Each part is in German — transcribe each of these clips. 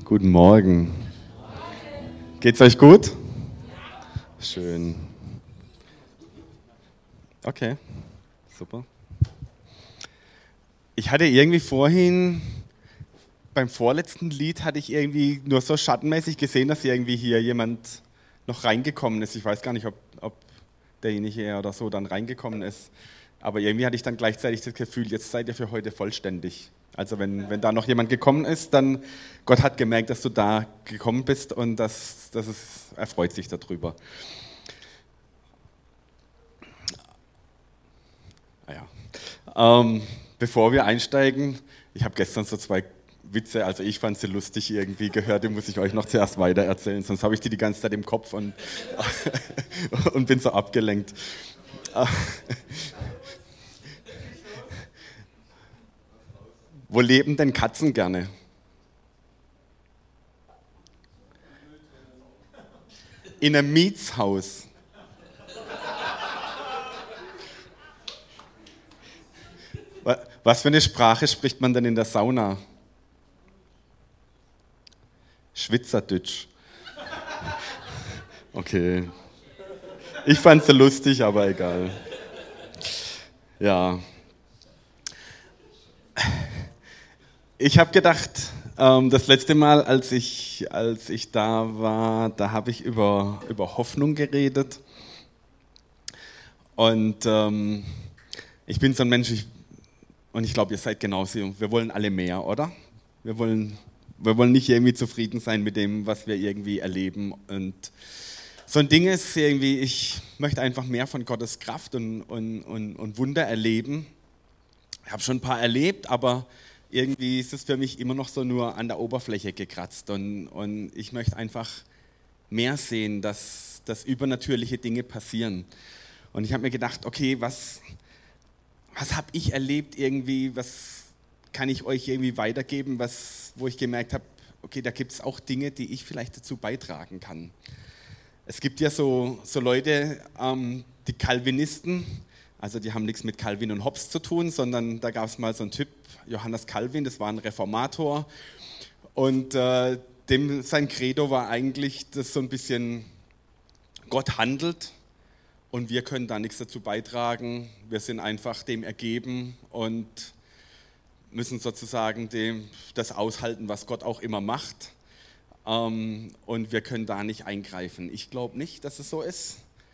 Guten Morgen. Geht's euch gut? Schön. Okay, super. Ich hatte irgendwie vorhin, beim vorletzten Lied hatte ich irgendwie nur so schattenmäßig gesehen, dass irgendwie hier jemand noch reingekommen ist. Ich weiß gar nicht, ob derjenige oder so dann reingekommen ist. Aber irgendwie hatte ich dann gleichzeitig das Gefühl, jetzt seid ihr für heute vollständig. Also wenn da noch jemand gekommen ist, dann Gott hat gemerkt, dass du da gekommen bist und er freut sich darüber. Bevor wir einsteigen, ich habe gestern so zwei Witze, also ich fand sie lustig irgendwie gehört, die muss ich euch noch zuerst weiter erzählen, sonst habe ich die ganze Zeit im Kopf und, und bin so abgelenkt. Wo leben denn Katzen gerne? In einem Mietshaus. Was für eine Sprache spricht man denn in der Sauna? Schwitzerdütsch. Okay. Ich fand sie lustig, aber egal. Ja. Ich habe gedacht, das letzte Mal, als ich da war, da habe ich über Hoffnung geredet. Und ich bin so ein Mensch, und ich glaube, ihr seid genauso. Wir wollen alle mehr, oder? Wir wollen nicht irgendwie zufrieden sein mit dem, was wir irgendwie erleben. Und so ein Ding ist irgendwie, ich möchte einfach mehr von Gottes Kraft und Wunder erleben. Ich habe schon ein paar erlebt, aber irgendwie ist es für mich immer noch so nur an der Oberfläche gekratzt. Und ich möchte einfach mehr sehen, dass übernatürliche Dinge passieren. Und ich habe mir gedacht, okay, was habe ich erlebt irgendwie, was kann ich euch irgendwie weitergeben, wo ich gemerkt habe, okay, da gibt es auch Dinge, die ich vielleicht dazu beitragen kann. Es gibt ja so Leute, die Calvinisten, also die haben nichts mit Calvin und Hobbes zu tun, sondern da gab es mal so einen Typ, Johannes Calvin, das war ein Reformator und sein Credo war eigentlich, dass so ein bisschen Gott handelt und wir können da nichts dazu beitragen, wir sind einfach dem ergeben und müssen sozusagen das aushalten, was Gott auch immer macht und wir können da nicht eingreifen. Ich glaube nicht, dass es so ist,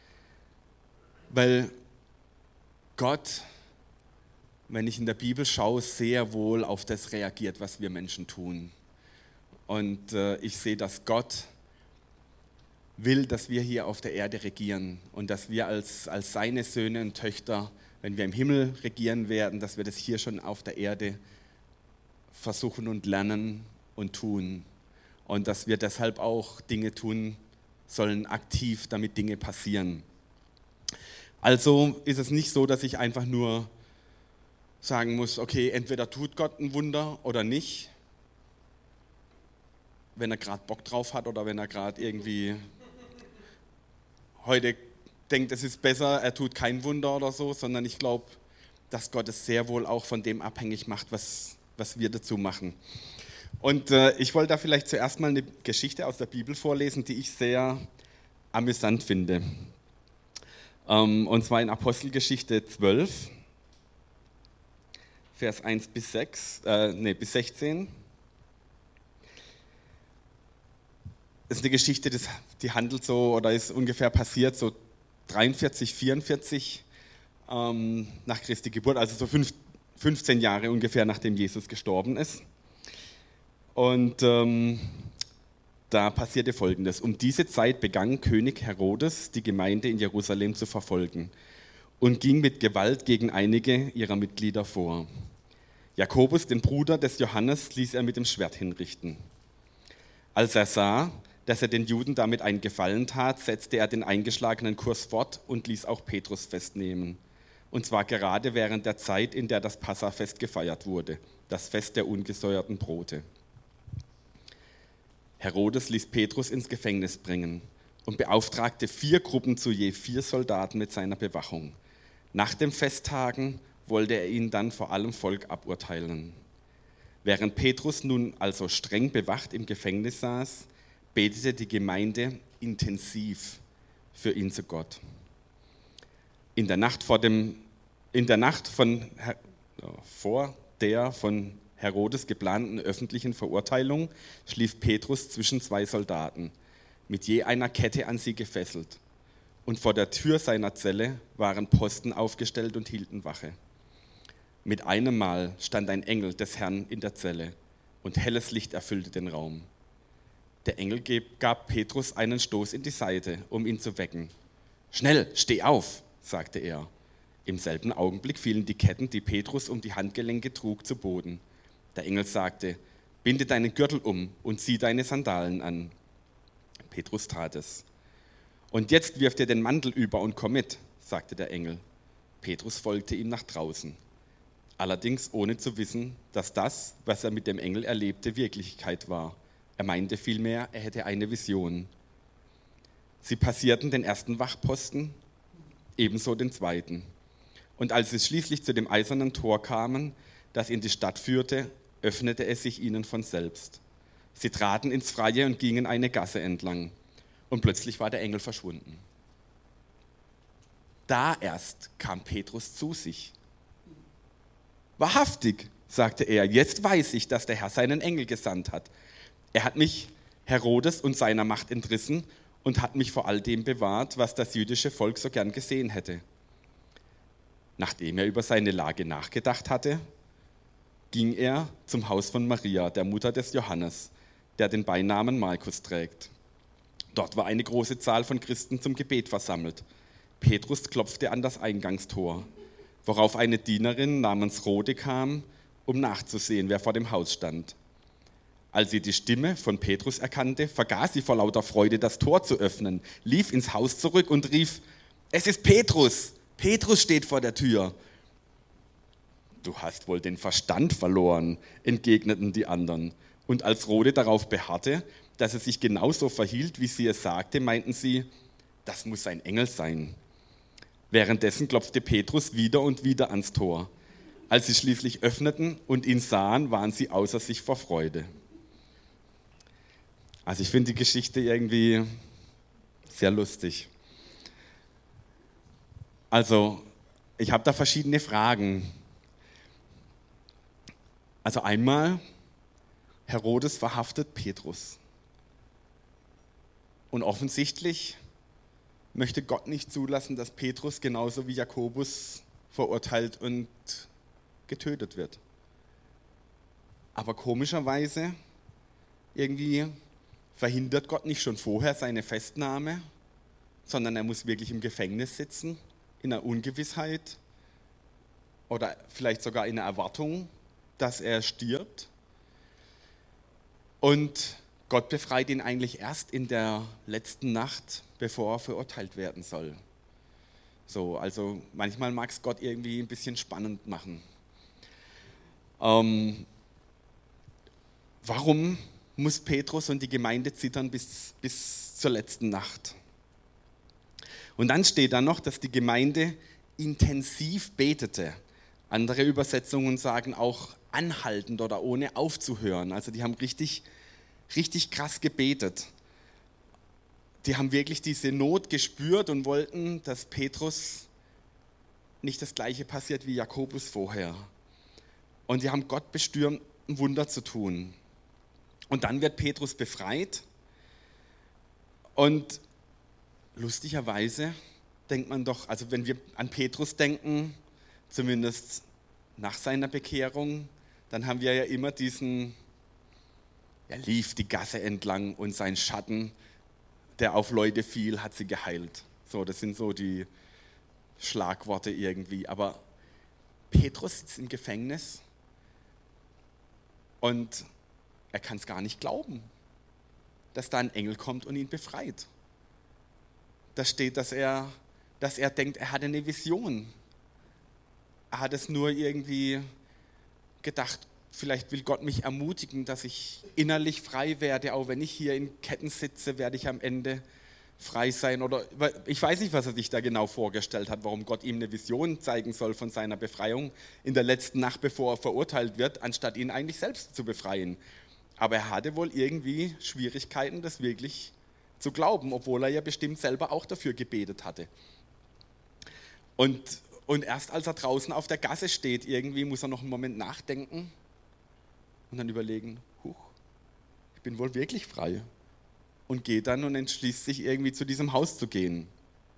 weil Gott, wenn ich in der Bibel schaue, sehr wohl auf das reagiert, was wir Menschen tun. Und ich sehe, dass Gott will, dass wir hier auf der Erde regieren und dass wir als seine Söhne und Töchter, wenn wir im Himmel regieren werden, dass wir das hier schon auf der Erde versuchen und lernen und tun. Und dass wir deshalb auch Dinge tun sollen, aktiv, damit Dinge passieren. Also ist es nicht so, dass ich einfach nur sagen muss, okay, entweder tut Gott ein Wunder oder nicht, wenn er gerade Bock drauf hat oder wenn er gerade irgendwie heute denkt, es ist besser, er tut kein Wunder oder so, sondern ich glaube, dass Gott es sehr wohl auch von dem abhängig macht, was wir dazu machen. Und ich wollte da vielleicht zuerst mal eine Geschichte aus der Bibel vorlesen, die ich sehr amüsant finde. Und zwar in Apostelgeschichte 12, Vers 1 bis 16. Das ist eine Geschichte, die handelt so oder ist ungefähr passiert so 43, 44 nach Christi Geburt, also so 15 Jahre ungefähr, nachdem Jesus gestorben ist. Und da passierte Folgendes. Um diese Zeit begann König Herodes, die Gemeinde in Jerusalem zu verfolgen und ging mit Gewalt gegen einige ihrer Mitglieder vor. Jakobus, den Bruder des Johannes, ließ er mit dem Schwert hinrichten. Als er sah, dass er den Juden damit einen Gefallen tat, setzte er den eingeschlagenen Kurs fort und ließ auch Petrus festnehmen. Und zwar gerade während der Zeit, in der das Passafest gefeiert wurde, das Fest der ungesäuerten Brote. Herodes ließ Petrus ins Gefängnis bringen und beauftragte 4 Gruppen zu je 4 Soldaten mit seiner Bewachung. Nach dem Festtagen wollte er ihn dann vor allem Volk aburteilen. Während Petrus nun also streng bewacht im Gefängnis saß, betete die Gemeinde intensiv für ihn zu Gott. In der Nacht vor der von Herodes geplanten öffentlichen Verurteilung schlief Petrus zwischen zwei Soldaten, mit je einer Kette an sie gefesselt. Und vor der Tür seiner Zelle waren Posten aufgestellt und hielten Wache. Mit einem Mal stand ein Engel des Herrn in der Zelle und helles Licht erfüllte den Raum. Der Engel gab Petrus einen Stoß in die Seite, um ihn zu wecken. »Schnell, steh auf«, sagte er. Im selben Augenblick fielen die Ketten, die Petrus um die Handgelenke trug, zu Boden. Der Engel sagte, »Binde deinen Gürtel um und zieh deine Sandalen an.« Petrus tat es. »Und jetzt wirf dir den Mantel über und komm mit«, sagte der Engel. Petrus folgte ihm nach draußen. Allerdings ohne zu wissen, dass das, was er mit dem Engel erlebte, Wirklichkeit war. Er meinte vielmehr, er hätte eine Vision. Sie passierten den ersten Wachposten, ebenso den zweiten. Und als sie schließlich zu dem eisernen Tor kamen, das in die Stadt führte, öffnete es sich ihnen von selbst. Sie traten ins Freie und gingen eine Gasse entlang. Und plötzlich war der Engel verschwunden. Da erst kam Petrus zu sich. »Wahrhaftig«, sagte er, »jetzt weiß ich, dass der Herr seinen Engel gesandt hat. Er hat mich Herodes und seiner Macht entrissen und hat mich vor all dem bewahrt, was das jüdische Volk so gern gesehen hätte.« Nachdem er über seine Lage nachgedacht hatte, ging er zum Haus von Maria, der Mutter des Johannes, der den Beinamen Markus trägt. Dort war eine große Zahl von Christen zum Gebet versammelt. Petrus klopfte an das Eingangstor, worauf eine Dienerin namens Rode kam, um nachzusehen, wer vor dem Haus stand. Als sie die Stimme von Petrus erkannte, vergaß sie vor lauter Freude, das Tor zu öffnen, lief ins Haus zurück und rief, »Es ist Petrus! Petrus steht vor der Tür!« »Du hast wohl den Verstand verloren«, entgegneten die anderen. Und als Rode darauf beharrte, dass es sich genauso verhielt, wie sie es sagte, meinten sie, das muss ein Engel sein. Währenddessen klopfte Petrus wieder und wieder ans Tor. Als sie schließlich öffneten und ihn sahen, waren sie außer sich vor Freude. Also ich finde die Geschichte irgendwie sehr lustig. Also ich habe da verschiedene Fragen. Also einmal, Herodes verhaftet Petrus. Und offensichtlich möchte Gott nicht zulassen, dass Petrus genauso wie Jakobus verurteilt und getötet wird. Aber komischerweise irgendwie verhindert Gott nicht schon vorher seine Festnahme, sondern er muss wirklich im Gefängnis sitzen, in einer Ungewissheit oder vielleicht sogar in der Erwartung, dass er stirbt. Und Gott befreit ihn eigentlich erst in der letzten Nacht, bevor er verurteilt werden soll. So, also manchmal mag es Gott irgendwie ein bisschen spannend machen. Warum muss Petrus und die Gemeinde zittern bis zur letzten Nacht? Und dann steht da noch, dass die Gemeinde intensiv betete. Andere Übersetzungen sagen auch anhaltend oder ohne aufzuhören. Also die haben richtig krass gebetet. Die haben wirklich diese Not gespürt und wollten, dass Petrus nicht das Gleiche passiert wie Jakobus vorher. Und die haben Gott bestürmt, ein Wunder zu tun. Und dann wird Petrus befreit. Und lustigerweise denkt man doch, also wenn wir an Petrus denken, zumindest nach seiner Bekehrung, dann haben wir ja immer er lief die Gasse entlang und sein Schatten, der auf Leute fiel, hat sie geheilt. So, das sind so die Schlagworte irgendwie. Aber Petrus sitzt im Gefängnis und er kann es gar nicht glauben, dass da ein Engel kommt und ihn befreit. Da steht, dass er denkt, er hatte eine Vision. Er hat es nur irgendwie gedacht, vielleicht will Gott mich ermutigen, dass ich innerlich frei werde, auch wenn ich hier in Ketten sitze, werde ich am Ende frei sein oder ich weiß nicht, was er sich da genau vorgestellt hat, warum Gott ihm eine Vision zeigen soll von seiner Befreiung in der letzten Nacht, bevor er verurteilt wird, anstatt ihn eigentlich selbst zu befreien. Aber er hatte wohl irgendwie Schwierigkeiten, das wirklich zu glauben, obwohl er ja bestimmt selber auch dafür gebetet hatte. Und erst als er draußen auf der Gasse steht, irgendwie muss er noch einen Moment nachdenken und dann überlegen, huch, ich bin wohl wirklich frei. Und geht dann und entschließt sich irgendwie zu diesem Haus zu gehen.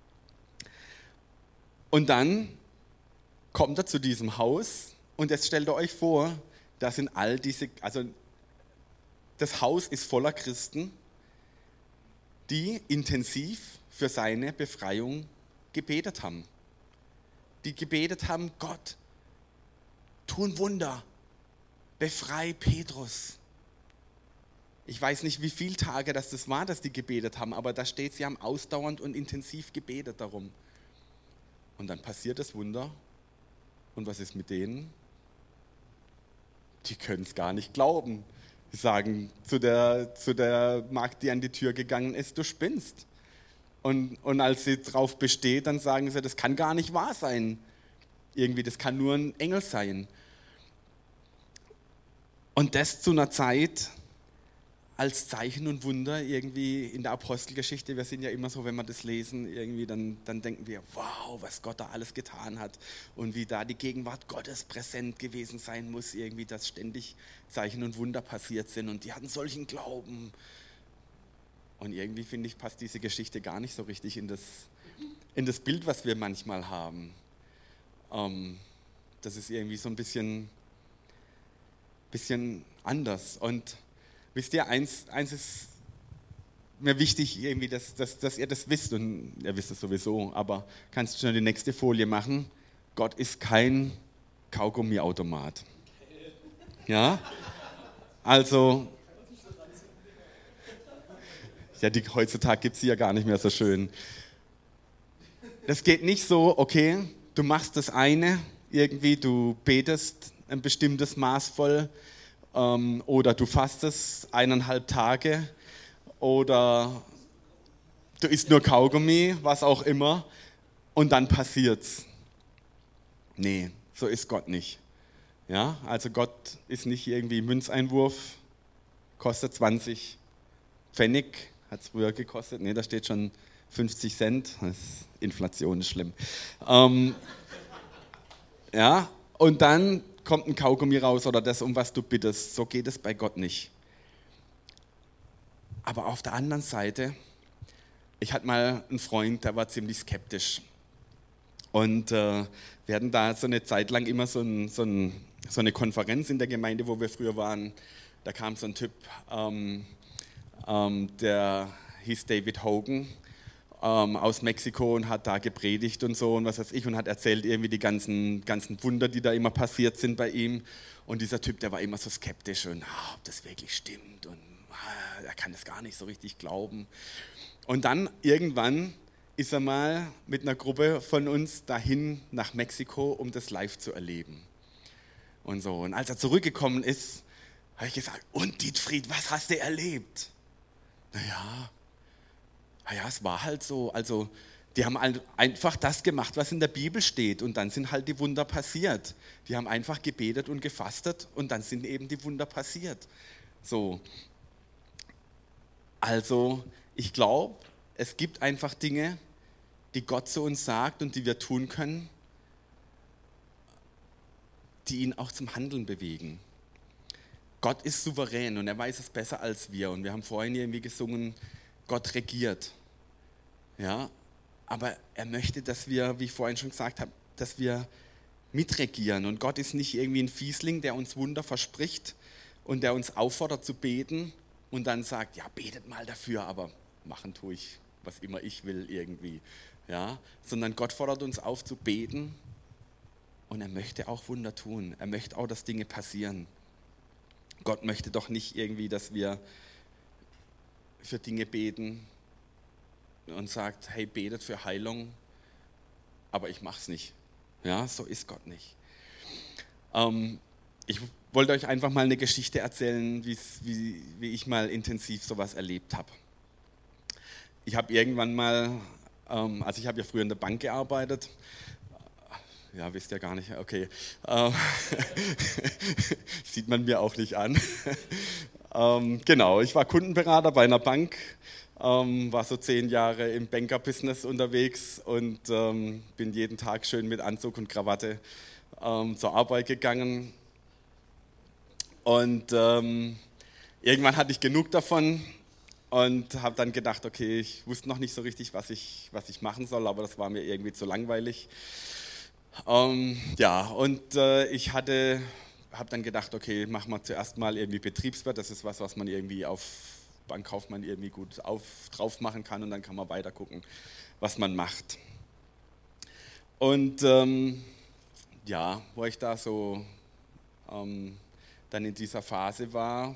Und dann kommt er zu diesem Haus und jetzt stellt ihr euch vor, da sind all diese, also das Haus ist voller Christen, die intensiv für seine Befreiung gebetet haben. Die gebetet haben, Gott, tu ein Wunder, befrei Petrus. Ich weiß nicht, wie viele Tage das war, dass die gebetet haben, aber da steht, sie haben ausdauernd und intensiv gebetet darum. Und dann passiert das Wunder. Und was ist mit denen? Die können es gar nicht glauben. Die sagen zu der Magd, die an die Tür gegangen ist, du spinnst. Und als sie drauf besteht, dann sagen sie, das kann gar nicht wahr sein. Irgendwie, das kann nur ein Engel sein. Und das zu einer Zeit als Zeichen und Wunder irgendwie in der Apostelgeschichte. Wir sind ja immer so, wenn wir das lesen, irgendwie dann denken wir, wow, was Gott da alles getan hat und wie da die Gegenwart Gottes präsent gewesen sein muss, irgendwie, dass ständig Zeichen und Wunder passiert sind und die hatten solchen Glauben. Und irgendwie, finde ich, passt diese Geschichte gar nicht so richtig in das Bild, was wir manchmal haben. Das ist irgendwie so ein bisschen anders. Und wisst ihr, eins ist mir wichtig, irgendwie, dass ihr das wisst, und ihr wisst es sowieso, aber kannst du schon die nächste Folie machen? Gott ist kein Kaugummiautomat. Ja? Also, ja, heutzutage gibt es sie ja gar nicht mehr so schön. Das geht nicht so, okay, du machst das eine, irgendwie, du betest ein bestimmtes Maß voll, oder du fastest 1,5 Tage oder du isst nur Kaugummi, was auch immer, und dann passiert's. Nee, so ist Gott nicht. Ja, also Gott ist nicht irgendwie Münzeinwurf, kostet 20 Pfennig, hat es früher gekostet, nee, da steht schon 50 Cent, Inflation ist schlimm. Ja, und dann kommt ein Kaugummi raus oder das, um was du bittest. So geht es bei Gott nicht. Aber auf der anderen Seite, ich hatte mal einen Freund, der war ziemlich skeptisch. Und wir hatten da so eine Zeit lang immer so eine Konferenz in der Gemeinde, wo wir früher waren. Da kam so ein Typ, der hieß David Hogan, aus Mexiko und hat da gepredigt und so und was weiß ich und hat erzählt irgendwie die ganzen Wunder, die da immer passiert sind bei ihm. Und dieser Typ, der war immer so skeptisch und ob das wirklich stimmt und er kann das gar nicht so richtig glauben. Und dann irgendwann ist er mal mit einer Gruppe von uns dahin nach Mexiko, um das live zu erleben. Und so. Und als er zurückgekommen ist, habe ich gesagt, und Dietfried, was hast du erlebt? Naja, es war halt so, also die haben einfach das gemacht, was in der Bibel steht und dann sind halt die Wunder passiert. Die haben einfach gebetet und gefastet und dann sind eben die Wunder passiert. So. Also ich glaube, es gibt einfach Dinge, die Gott zu uns sagt und die wir tun können, die ihn auch zum Handeln bewegen. Gott ist souverän und er weiß es besser als wir und wir haben vorhin irgendwie gesungen, Gott regiert. Ja, aber er möchte, dass wir, wie ich vorhin schon gesagt habe, dass wir mitregieren. Und Gott ist nicht irgendwie ein Fiesling, der uns Wunder verspricht und der uns auffordert zu beten und dann sagt, ja, betet mal dafür, aber machen tue ich, was immer ich will irgendwie. Ja, sondern Gott fordert uns auf zu beten und er möchte auch Wunder tun. Er möchte auch, dass Dinge passieren. Gott möchte doch nicht irgendwie, dass wir für Dinge beten und sagt, hey, betet für Heilung, aber ich mach's nicht. Ja, so ist Gott nicht. Ich wollte euch einfach mal eine Geschichte erzählen, wie ich mal intensiv sowas erlebt habe. ich habe irgendwann mal, also ich habe ja früher in der Bank gearbeitet. Ja, wisst ihr gar nicht, okay. Sieht man mir auch nicht an. Genau, ich war Kundenberater bei einer Bank, war so 10 Jahre im Banker-Business unterwegs und bin jeden Tag schön mit Anzug und Krawatte zur Arbeit gegangen. Und irgendwann hatte ich genug davon und habe dann gedacht, okay, ich wusste noch nicht so richtig, was ich machen soll, aber das war mir irgendwie zu langweilig. Ja, und ich habe dann gedacht, okay, machen wir zuerst mal irgendwie Betriebswirt. Das ist was man irgendwie auf Bankkaufmann irgendwie gut drauf machen kann und dann kann man weiter gucken, was man macht. Und ja, wo ich da so dann in dieser Phase war,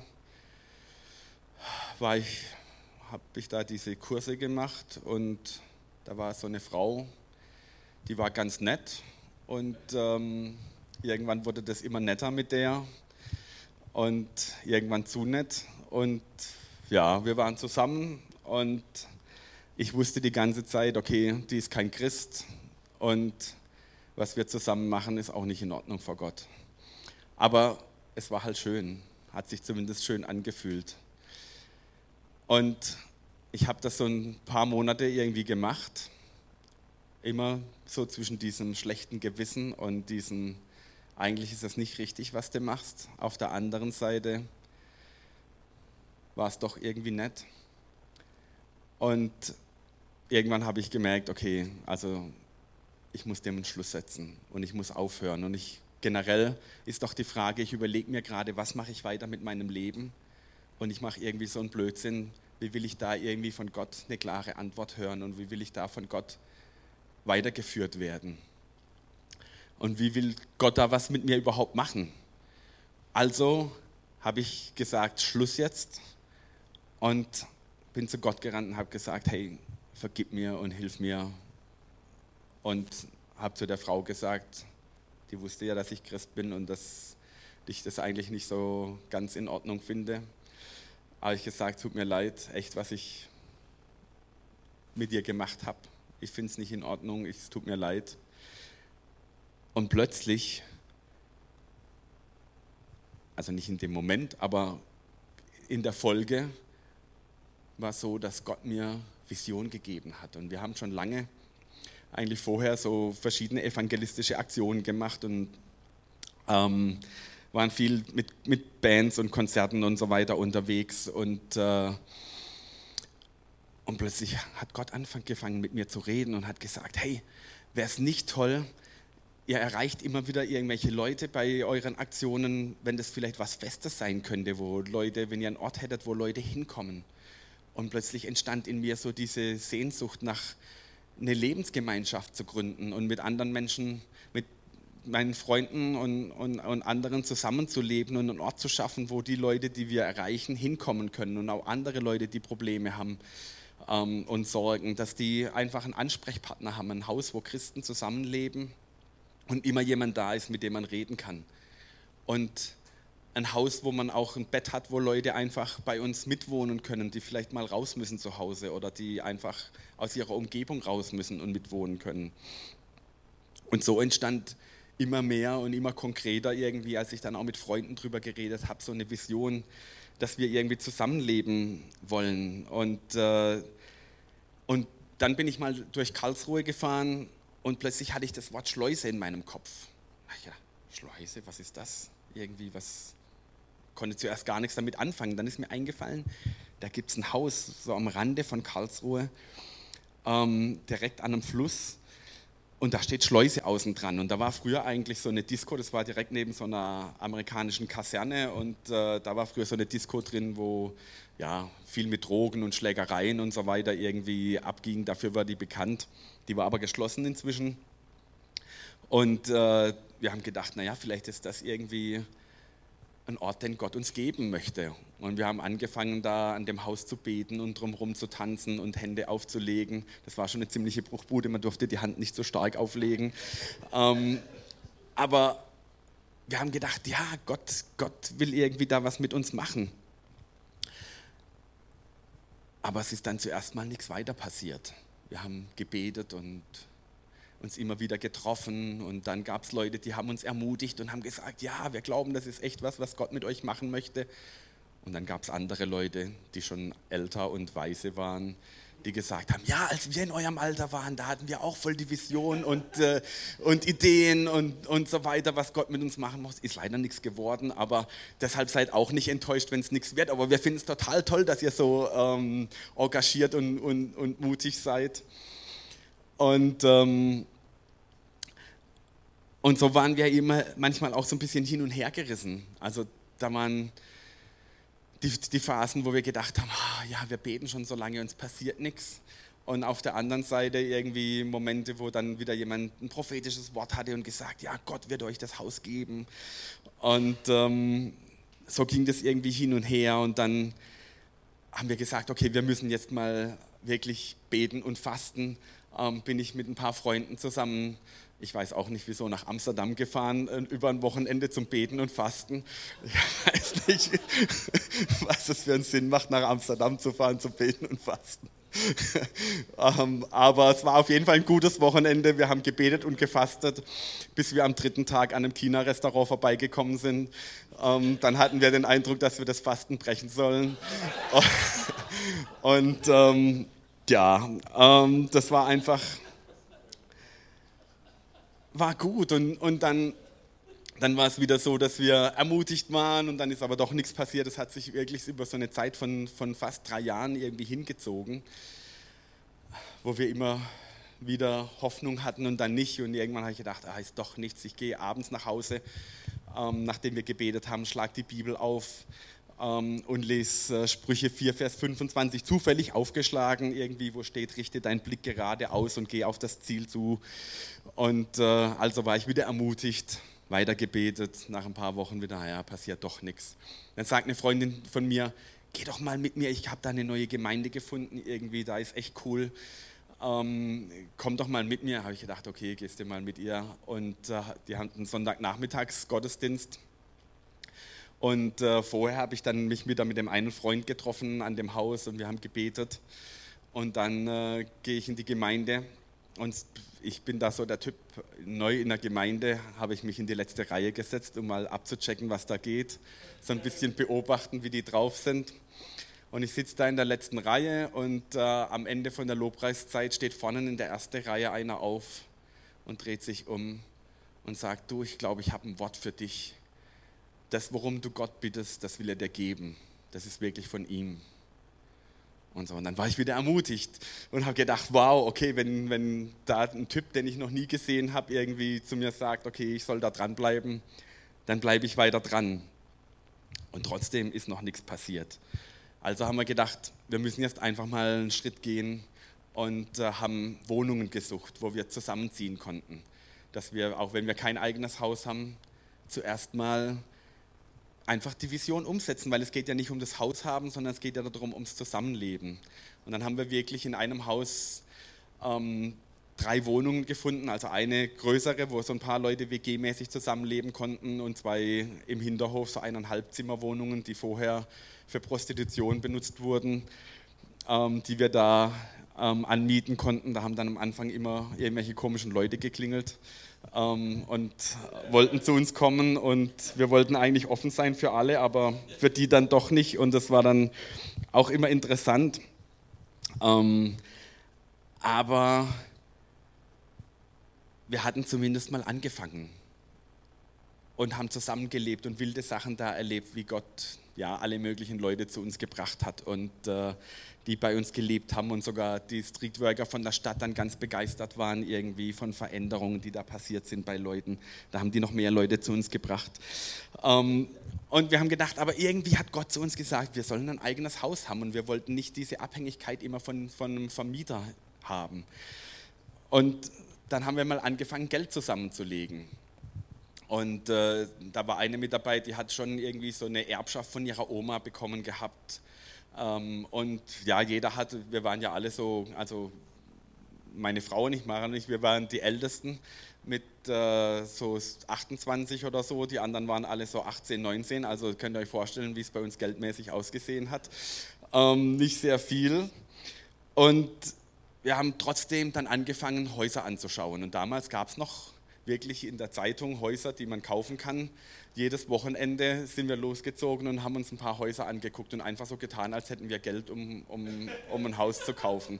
habe ich da diese Kurse gemacht und da war so eine Frau, die war ganz nett und irgendwann wurde das immer netter mit der und irgendwann zu nett und ja, wir waren zusammen und ich wusste die ganze Zeit, okay, die ist kein Christ und was wir zusammen machen, ist auch nicht in Ordnung vor Gott. Aber es war halt schön, hat sich zumindest schön angefühlt. Und ich habe das so ein paar Monate irgendwie gemacht, immer so zwischen diesem schlechten Gewissen und diesem, eigentlich ist das nicht richtig, was du machst. Auf der anderen Seite war es doch irgendwie nett. Und irgendwann habe ich gemerkt, okay, also ich muss dem einen Schluss setzen und ich muss aufhören. Und generell ist doch die Frage, ich überlege mir gerade, was mache ich weiter mit meinem Leben? Und ich mache irgendwie so einen Blödsinn, wie will ich da irgendwie von Gott eine klare Antwort hören und wie will ich da von Gott weitergeführt werden? Und wie will Gott da was mit mir überhaupt machen? Also habe ich gesagt, Schluss jetzt und bin zu Gott gerannt und habe gesagt, hey, vergib mir und hilf mir. Und habe zu der Frau gesagt, die wusste ja, dass ich Christ bin und dass ich das eigentlich nicht so ganz in Ordnung finde. Aber ich gesagt, tut mir leid, echt, was ich mit dir gemacht habe. Ich finde es nicht in Ordnung, es tut mir leid. Und plötzlich, also nicht in dem Moment, aber in der Folge war es so, dass Gott mir Vision gegeben hat. Und wir haben schon lange eigentlich vorher so verschiedene evangelistische Aktionen gemacht und waren viel mit Bands und Konzerten und so weiter unterwegs und plötzlich hat Gott angefangen mit mir zu reden und hat gesagt, hey, wäre es nicht toll, ihr erreicht immer wieder irgendwelche Leute bei euren Aktionen, wenn das vielleicht was Festes sein könnte, wenn ihr einen Ort hättet, wo Leute hinkommen. Und plötzlich entstand in mir so diese Sehnsucht nach eine Lebensgemeinschaft zu gründen und mit anderen Menschen, mit meinen Freunden und anderen zusammenzuleben und einen Ort zu schaffen, wo die Leute, die wir erreichen, hinkommen können und auch andere Leute, die Probleme haben und Sorgen, dass die einfach einen Ansprechpartner haben, ein Haus, wo Christen zusammenleben und immer jemand da ist, mit dem man reden kann. Und ein Haus, wo man auch ein Bett hat, wo Leute einfach bei uns mitwohnen können, die vielleicht mal raus müssen zu Hause oder die einfach aus ihrer Umgebung raus müssen und mitwohnen können. Und so entstand immer mehr und immer konkreter irgendwie, als ich dann auch mit Freunden drüber geredet habe, so eine Vision, dass wir irgendwie zusammenleben wollen. Und dann bin ich mal durch Karlsruhe gefahren und plötzlich hatte ich das Wort Schleuse in meinem Kopf. Ach ja, Schleuse, was ist das? Irgendwie was, konnte zuerst gar nichts damit anfangen. Dann ist mir eingefallen, da gibt es ein Haus so am Rande von Karlsruhe, direkt an einem Fluss. Und da steht Schleuse außen dran. Und da war früher eigentlich so eine Disco, das war direkt neben so einer amerikanischen Kaserne. Und da war früher so eine Disco drin, wo ja, viel mit Drogen und Schlägereien und so weiter irgendwie abging. Dafür war die bekannt. Die war aber geschlossen inzwischen. Und wir haben gedacht, naja, vielleicht ist das irgendwie ein Ort, den Gott uns geben möchte. Und wir haben angefangen, da an dem Haus zu beten und drumherum zu tanzen und Hände aufzulegen. Das war schon eine ziemliche Bruchbude, man durfte die Hand nicht so stark auflegen. Aber wir haben gedacht, ja, Gott will irgendwie da was mit uns machen. Aber es ist dann zuerst mal nichts weiter passiert. Wir haben gebetet und uns immer wieder getroffen und dann gab es Leute, die haben uns ermutigt und haben gesagt, ja, wir glauben, das ist echt was Gott mit euch machen möchte. Und dann gab es andere Leute, die schon älter und weise waren, die gesagt haben, ja, als wir in eurem Alter waren, da hatten wir auch voll die Vision und Ideen und so weiter, was Gott mit uns machen muss. Ist leider nichts geworden, aber deshalb seid auch nicht enttäuscht, wenn es nichts wird. Aber wir finden es total toll, dass ihr so engagiert und mutig seid. Und so waren wir immer manchmal auch so ein bisschen hin und her gerissen. Also da waren die Phasen, wo wir gedacht haben, ja, wir beten schon so lange, uns passiert nichts. Und auf der anderen Seite irgendwie Momente, wo dann wieder jemand ein prophetisches Wort hatte und gesagt, ja, Gott wird euch das Haus geben. Und so ging das irgendwie hin und her. Und dann haben wir gesagt, okay, wir müssen jetzt mal wirklich beten und fasten. Bin ich mit ein paar Freunden zusammen, ich weiß auch nicht wieso, nach Amsterdam gefahren, über ein Wochenende zum Beten und Fasten. Ich weiß nicht, was das für einen Sinn macht, nach Amsterdam zu fahren, zum Beten und Fasten. Aber es war auf jeden Fall ein gutes Wochenende. Wir haben gebetet und gefastet, bis wir am 3. Tag an einem China-Restaurant vorbeigekommen sind. Dann hatten wir den Eindruck, dass wir das Fasten brechen sollen. Und das war einfach... war gut und dann war es wieder so, dass wir ermutigt waren und dann ist aber doch nichts passiert. Es hat sich wirklich über so eine Zeit von fast 3 Jahren irgendwie hingezogen, wo wir immer wieder Hoffnung hatten und dann nicht. Und irgendwann habe ich gedacht, ist doch nichts. Ich gehe abends nach Hause, nachdem wir gebetet haben, schlage die Bibel auf und lese Sprüche 4, Vers 25, zufällig aufgeschlagen, irgendwie, wo steht, richte deinen Blick gerade aus und geh auf das Ziel zu. Und also war ich wieder ermutigt, weiter gebetet, nach ein paar Wochen wieder, ja, passiert doch nichts. Dann sagt eine Freundin von mir, geh doch mal mit mir, ich habe da eine neue Gemeinde gefunden, irgendwie, da ist echt cool. Komm doch mal mit mir. Habe ich gedacht, okay, gehst du mal mit ihr. Und die haben einen Sonntagnachmittags Gottesdienst. Und vorher habe ich dann mich wieder mit dem einen Freund getroffen an dem Haus und wir haben gebetet. Und dann gehe ich in die Gemeinde und ich bin da so der Typ, neu in der Gemeinde habe ich mich in die letzte Reihe gesetzt, um mal abzuchecken, was da geht. So ein bisschen beobachten, wie die drauf sind. Und ich sitze da in der letzten Reihe und am Ende von der Lobpreiszeit steht vorne in der ersten Reihe einer auf und dreht sich um und sagt, du, ich glaube, ich habe ein Wort für dich. Das, worum du Gott bittest, das will er dir geben. Das ist wirklich von ihm. Und so. Und dann war ich wieder ermutigt und habe gedacht, wow, okay, wenn da ein Typ, den ich noch nie gesehen habe, irgendwie zu mir sagt, okay, ich soll da dranbleiben, dann bleibe ich weiter dran. Und trotzdem ist noch nichts passiert. Also haben wir gedacht, wir müssen jetzt einfach mal einen Schritt gehen und haben Wohnungen gesucht, wo wir zusammenziehen konnten. Dass wir, auch wenn wir kein eigenes Haus haben, zuerst mal einfach die Vision umsetzen, weil es geht ja nicht um das Haus haben, sondern es geht ja darum, ums Zusammenleben. Und dann haben wir wirklich in einem Haus 3 Wohnungen gefunden, also eine größere, wo so ein paar Leute WG-mäßig zusammenleben konnten und 2 im Hinterhof, so 1,5 Zimmerwohnungen, die vorher für Prostitution benutzt wurden, die wir da anmieten konnten. Da haben dann am Anfang immer irgendwelche komischen Leute geklingelt und wollten zu uns kommen und wir wollten eigentlich offen sein für alle, aber für die dann doch nicht und das war dann auch immer interessant. Aber wir hatten zumindest mal angefangen und haben zusammengelebt und wilde Sachen da erlebt, wie Gott ja alle möglichen Leute zu uns gebracht hat und die bei uns gelebt haben und sogar die Streetworker von der Stadt dann ganz begeistert waren irgendwie von Veränderungen, die da passiert sind bei Leuten. Da haben die noch mehr Leute zu uns gebracht. Und wir haben gedacht, aber irgendwie hat Gott zu uns gesagt, wir sollen ein eigenes Haus haben und wir wollten nicht diese Abhängigkeit immer von einem Vermieter haben. Und dann haben wir mal angefangen, Geld zusammenzulegen. Und da war eine mit dabei, die hat schon irgendwie so eine Erbschaft von ihrer Oma bekommen gehabt. Und ja, wir waren ja alle so, also meine Frau und ich, Mara und ich, wir waren die Ältesten mit so 28 oder so, die anderen waren alle so 18, 19, also könnt ihr euch vorstellen, wie es bei uns geldmäßig ausgesehen hat. nicht sehr viel. Und wir haben trotzdem dann angefangen, Häuser anzuschauen. Und damals gab es noch wirklich in der Zeitung Häuser, die man kaufen kann. Jedes Wochenende sind wir losgezogen und haben uns ein paar Häuser angeguckt und einfach so getan, als hätten wir Geld, um ein Haus zu kaufen.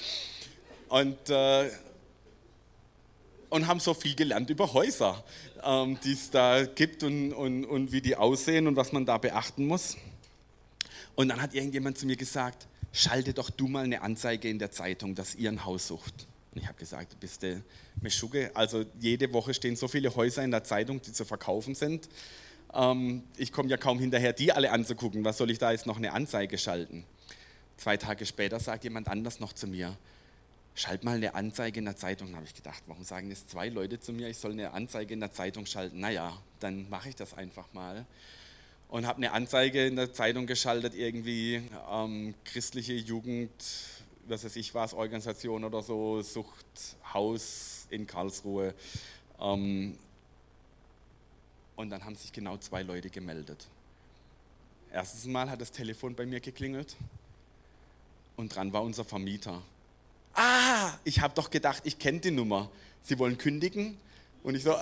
Und haben so viel gelernt über Häuser, die es da gibt und wie die aussehen und was man da beachten muss. Und dann hat irgendjemand zu mir gesagt, schalte doch du mal eine Anzeige in der Zeitung, dass ihr ein Haus sucht. Und ich habe gesagt, bist du Meschugge? Also jede Woche stehen so viele Häuser in der Zeitung, die zu verkaufen sind. Ich komme ja kaum hinterher, die alle anzugucken. Was soll ich da jetzt noch eine Anzeige schalten? 2 Tage später sagt jemand anders noch zu mir, schalt mal eine Anzeige in der Zeitung. Da habe ich gedacht, warum sagen jetzt 2 Leute zu mir, ich soll eine Anzeige in der Zeitung schalten? Naja, dann mache ich das einfach mal. Und habe eine Anzeige in der Zeitung geschaltet, irgendwie christliche Jugend, was weiß ich was, Organisation oder so, Suchthaus in Karlsruhe. Und dann haben sich genau 2 Leute gemeldet. Erstes Mal hat das Telefon bei mir geklingelt und dran war unser Vermieter. Ah, ich habe doch gedacht, ich kenne die Nummer. Sie wollen kündigen? Und ich so,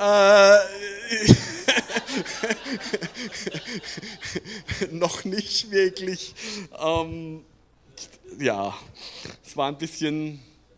noch nicht wirklich. Ja, es war ein bisschen,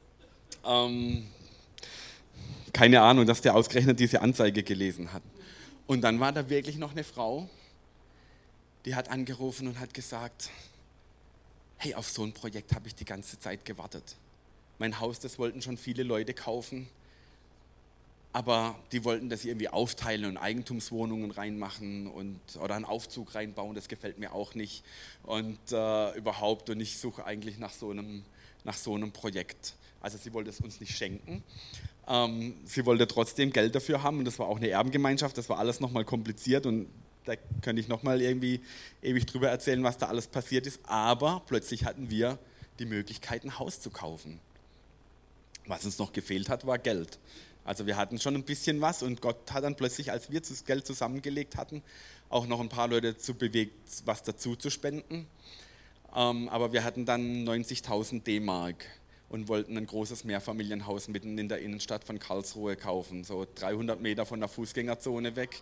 keine Ahnung, dass der ausgerechnet diese Anzeige gelesen hat. Und dann war da wirklich noch eine Frau, die hat angerufen und hat gesagt, hey, auf so ein Projekt habe ich die ganze Zeit gewartet. Mein Haus, das wollten schon viele Leute kaufen, aber die wollten das irgendwie aufteilen und Eigentumswohnungen reinmachen oder einen Aufzug reinbauen, das gefällt mir auch nicht. Und überhaupt, und ich suche eigentlich nach so einem Projekt. Also sie wollte es uns nicht schenken. Sie wollte trotzdem Geld dafür haben und das war auch eine Erbengemeinschaft, das war alles nochmal kompliziert und da könnte ich nochmal irgendwie ewig drüber erzählen, was da alles passiert ist. Aber plötzlich hatten wir die Möglichkeit, ein Haus zu kaufen. Was uns noch gefehlt hat, war Geld. Also wir hatten schon ein bisschen was und Gott hat dann plötzlich, als wir das Geld zusammengelegt hatten, auch noch ein paar Leute dazu bewegt, was dazu zu spenden. Aber wir hatten dann 90.000 D-Mark und wollten ein großes Mehrfamilienhaus mitten in der Innenstadt von Karlsruhe kaufen, so 300 Meter von der Fußgängerzone weg,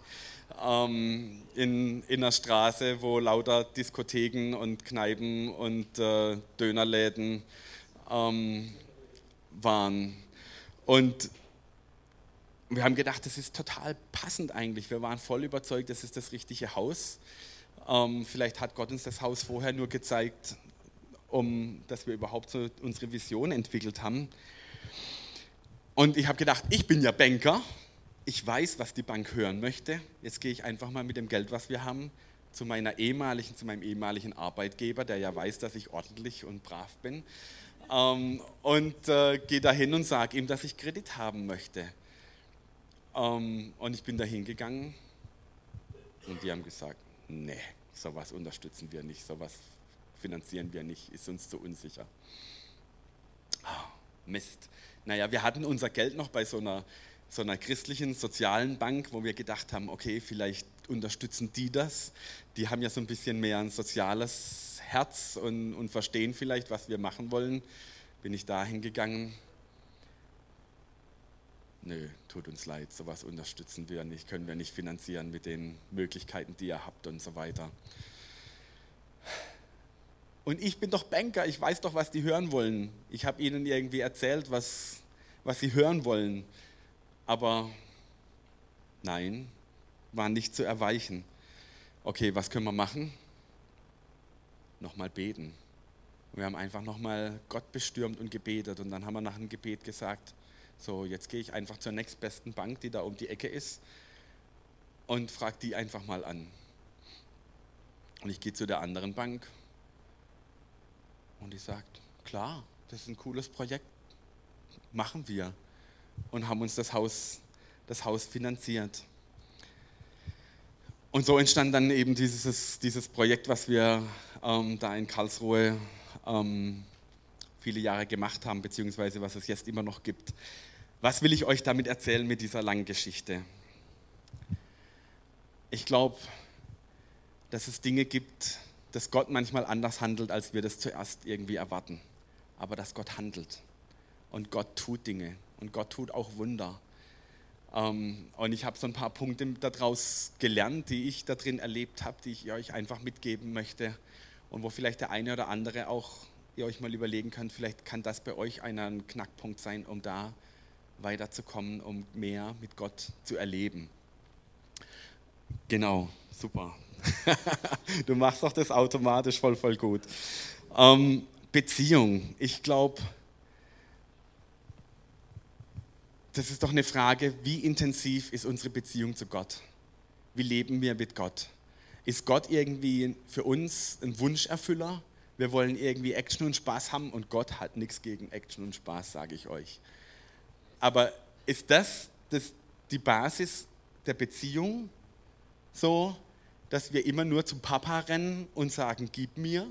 in einer Straße, wo lauter Diskotheken und Kneipen und Dönerläden waren. Und wir haben gedacht, das ist total passend eigentlich. Wir waren voll überzeugt, das ist das richtige Haus. Vielleicht hat Gott uns das Haus vorher nur gezeigt, dass wir überhaupt so unsere Vision entwickelt haben. Und ich habe gedacht, ich bin ja Banker. Ich weiß, was die Bank hören möchte. Jetzt gehe ich einfach mal mit dem Geld, was wir haben, zu meinem ehemaligen Arbeitgeber, der ja weiß, dass ich ordentlich und brav bin. Und gehe da hin und sage ihm, dass ich Kredit haben möchte. Und ich bin da hingegangen und die haben gesagt, nee, sowas unterstützen wir nicht, sowas finanzieren wir nicht, ist uns zu unsicher. Oh, Mist. Naja, wir hatten unser Geld noch bei so einer christlichen sozialen Bank, wo wir gedacht haben, okay, vielleicht unterstützen die das. Die haben ja so ein bisschen mehr ein soziales Herz und verstehen vielleicht, was wir machen wollen. Bin ich da hingegangen. Nö, tut uns leid, sowas unterstützen wir nicht, können wir nicht finanzieren mit den Möglichkeiten, die ihr habt und so weiter. Und ich bin doch Banker, ich weiß doch, was die hören wollen. Ich habe ihnen irgendwie erzählt, was sie hören wollen. Aber nein, war nicht zu erweichen. Okay, was können wir machen? Nochmal beten. Wir haben einfach nochmal Gott bestürmt und gebetet und dann haben wir nach dem Gebet gesagt, so, jetzt gehe ich einfach zur nächstbesten Bank, die da um die Ecke ist und frage die einfach mal an. Und ich gehe zu der anderen Bank und die sagt, klar, das ist ein cooles Projekt, machen wir. Und haben uns das Haus finanziert. Und so entstand dann eben dieses Projekt, was wir da in Karlsruhe viele Jahre gemacht haben, beziehungsweise was es jetzt immer noch gibt. Was will ich euch damit erzählen mit dieser langen Geschichte? Ich glaube, dass es Dinge gibt, dass Gott manchmal anders handelt, als wir das zuerst irgendwie erwarten. Aber dass Gott handelt und Gott tut Dinge und Gott tut auch Wunder. Und ich habe so ein paar Punkte daraus gelernt, die ich da drin erlebt habe, die ich euch einfach mitgeben möchte und wo vielleicht der eine oder andere auch ihr euch mal überlegen könnt, vielleicht kann das bei euch ein Knackpunkt sein, um da weiterzukommen, um mehr mit Gott zu erleben. Genau, super. Du machst doch das automatisch voll gut. Beziehung, ich glaube, das ist doch eine Frage, wie intensiv ist unsere Beziehung zu Gott? Wie leben wir mit Gott? Ist Gott irgendwie für uns ein Wunscherfüller? Wir wollen irgendwie Action und Spaß haben und Gott hat nichts gegen Action und Spaß, sage ich euch. Aber ist das die Basis der Beziehung? So, dass wir immer nur zum Papa rennen und sagen, gib mir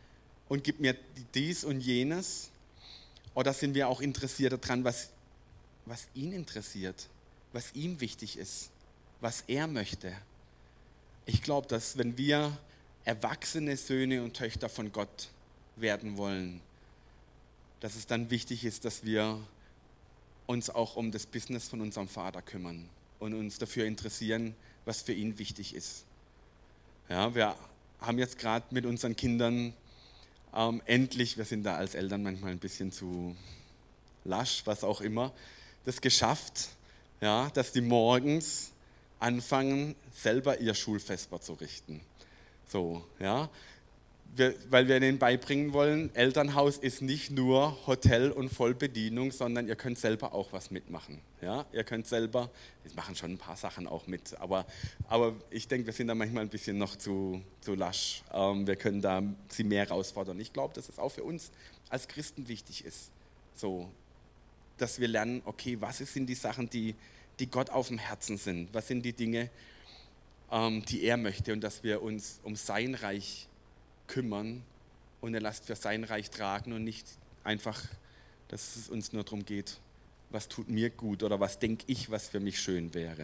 dies und jenes? Oder sind wir auch interessiert daran, was ihn interessiert, was ihm wichtig ist, was er möchte? Ich glaube, dass wenn wir erwachsene Söhne und Töchter von Gott werden wollen, dass es dann wichtig ist, dass wir uns auch um das Business von unserem Vater kümmern und uns dafür interessieren, was für ihn wichtig ist. Ja, wir haben jetzt gerade mit unseren Kindern endlich, wir sind da als Eltern manchmal ein bisschen zu lasch, was auch immer, das geschafft, ja, dass die morgens anfangen, selber ihr Schulvesper zu richten. So, ja. Weil wir ihnen beibringen wollen, Elternhaus ist nicht nur Hotel und Vollbedienung, sondern ihr könnt selber auch was mitmachen. Ja? Ihr könnt selber, wir machen schon ein paar Sachen auch mit, aber ich denke, wir sind da manchmal ein bisschen noch zu lasch. Wir können da sie mehr herausfordern. Ich glaube, dass es auch für uns als Christen wichtig ist, so, dass wir lernen, okay, was sind die Sachen, die Gott auf dem Herzen sind? Was sind die Dinge, die er möchte, und dass wir uns um sein Reich kümmern und eine Last für sein Reich tragen und nicht einfach, dass es uns nur darum geht, was tut mir gut oder was denke ich, was für mich schön wäre.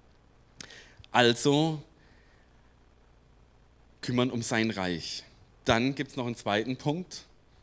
Also kümmern um sein Reich. Dann gibt es noch einen zweiten Punkt.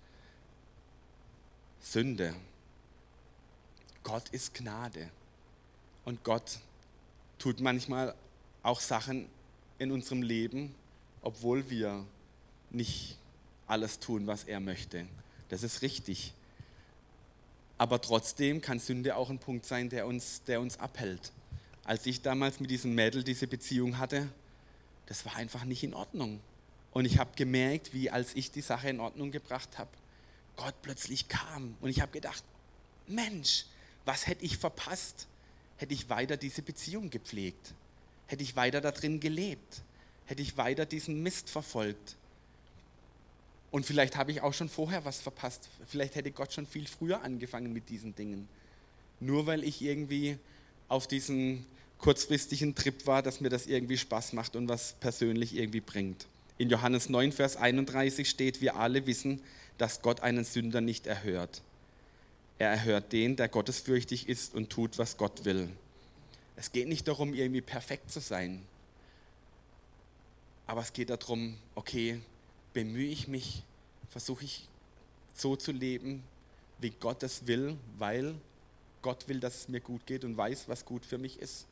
Sünde. Gott ist Gnade. Und Gott tut manchmal auch Sachen in unserem Leben, obwohl wir nicht alles tun, was er möchte. Das ist richtig. Aber trotzdem kann Sünde auch ein Punkt sein, der uns abhält. Als ich damals mit diesem Mädel diese Beziehung hatte, das war einfach nicht in Ordnung. Und ich habe gemerkt, wie als ich die Sache in Ordnung gebracht habe, Gott plötzlich kam. Und ich habe gedacht, Mensch, was hätte ich verpasst? Hätte ich weiter diese Beziehung gepflegt? Hätte ich weiter da drin gelebt? Hätte ich weiter diesen Mist verfolgt? Und vielleicht habe ich auch schon vorher was verpasst. Vielleicht hätte Gott schon viel früher angefangen mit diesen Dingen. Nur weil ich irgendwie auf diesen kurzfristigen Trip war, dass mir das irgendwie Spaß macht und was persönlich irgendwie bringt. In Johannes 9, Vers 31 steht, wir alle wissen, dass Gott einen Sünder nicht erhört. Er erhört den, der gottesfürchtig ist und tut, was Gott will. Es geht nicht darum, irgendwie perfekt zu sein. Aber es geht darum, okay, bemühe ich mich, versuche ich so zu leben, wie Gott es will, weil Gott will, dass es mir gut geht und weiß, was gut für mich ist.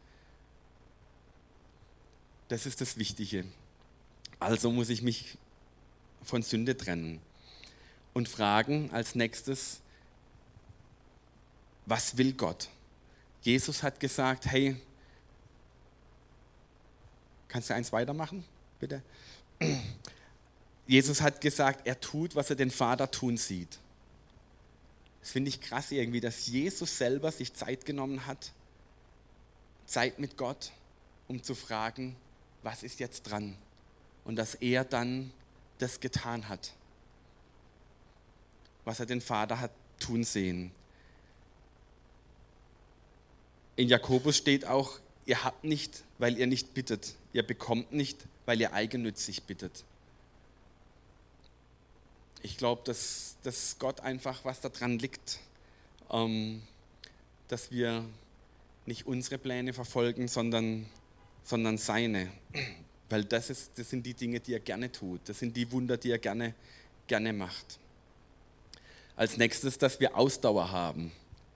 Das ist das Wichtige. Also muss ich mich von Sünde trennen und fragen als nächstes, was will Gott? Jesus hat gesagt, hey, kannst du eins weitermachen, bitte? Jesus hat gesagt, er tut, was er den Vater tun sieht. Das finde ich krass irgendwie, dass Jesus selber sich Zeit genommen hat, Zeit mit Gott, um zu fragen, was ist jetzt dran? Und dass er dann das getan hat, was er den Vater hat tun sehen. In Jakobus steht auch, ihr habt nicht, weil ihr nicht bittet. Ihr bekommt nicht, weil ihr eigennützig bittet. Ich glaube, dass Gott einfach was daran liegt, dass wir nicht unsere Pläne verfolgen, sondern seine. Weil das sind die Dinge, die er gerne tut. Das sind die Wunder, die er gerne macht. Als nächstes, dass wir Ausdauer haben.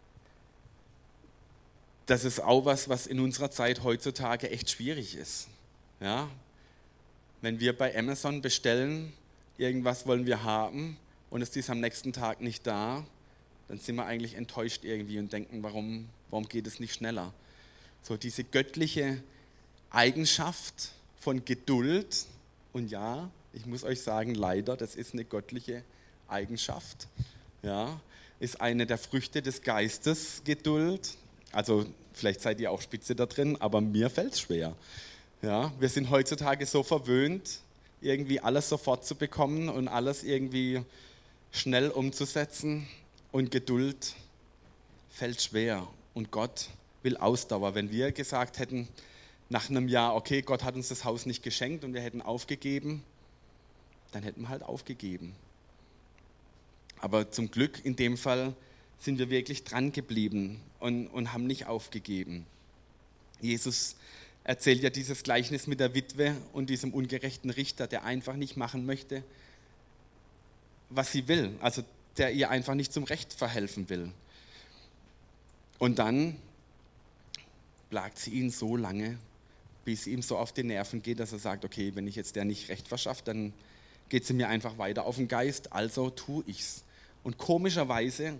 Das ist auch was in unserer Zeit heutzutage echt schwierig ist. Ja? Wenn wir bei Amazon bestellen, irgendwas wollen wir haben und es ist am nächsten Tag nicht da, dann sind wir eigentlich enttäuscht irgendwie und denken, warum geht es nicht schneller? So diese göttliche Eigenschaft von Geduld, und ja, ich muss euch sagen, leider, das ist eine göttliche Eigenschaft, ja, ist eine der Früchte des Geistes, Geduld. Also vielleicht seid ihr auch spitze da drin, aber mir fällt es schwer. Ja, wir sind heutzutage so verwöhnt, irgendwie alles sofort zu bekommen und alles irgendwie schnell umzusetzen, und Geduld fällt schwer. Und Gott will Ausdauer. Wenn wir gesagt hätten, nach einem Jahr, okay, Gott hat uns das Haus nicht geschenkt und wir hätten aufgegeben, dann hätten wir halt aufgegeben. Aber zum Glück in dem Fall sind wir wirklich dran geblieben und haben nicht aufgegeben. Jesus erzählt ja dieses Gleichnis mit der Witwe und diesem ungerechten Richter, der einfach nicht machen möchte, was sie will, also der ihr einfach nicht zum Recht verhelfen will. Und dann plagt sie ihn so lange, bis sie ihm so auf die Nerven geht, dass er sagt, okay, wenn ich jetzt der nicht Recht verschaffe, dann geht sie mir einfach weiter auf den Geist, also tue ich's. Und komischerweise